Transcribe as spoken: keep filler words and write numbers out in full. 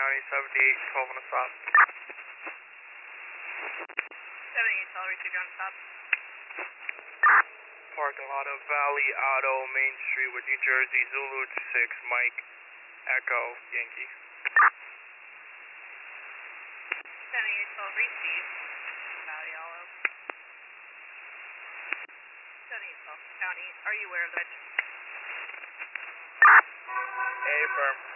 County, seventy-eight twelve on a stop. seventy-eight twelve, receive you on the stop. Parking lot of Valley Auto, Main Street with New Jersey, Zulu six, Mike, Echo, Yankee. seventy-eight twelve, receive. Valley Auto. seventy-eight twelve, County, are you aware of that? A firm.